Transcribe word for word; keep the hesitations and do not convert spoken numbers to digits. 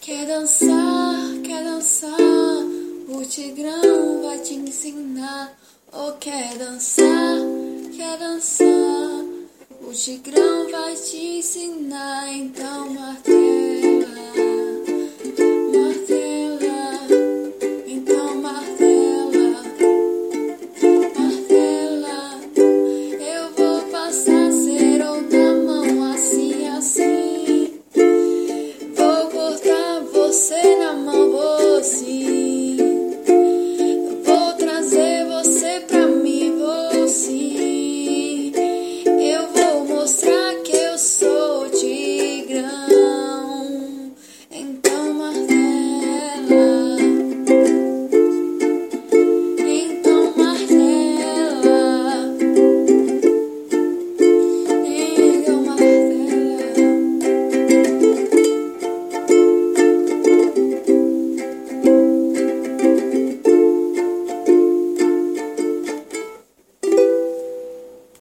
Quer dançar, quer dançar, o Tigrão vai te ensinar. Oh, quer dançar, quer dançar, o Tigrão vai te ensinar. Então, Marta.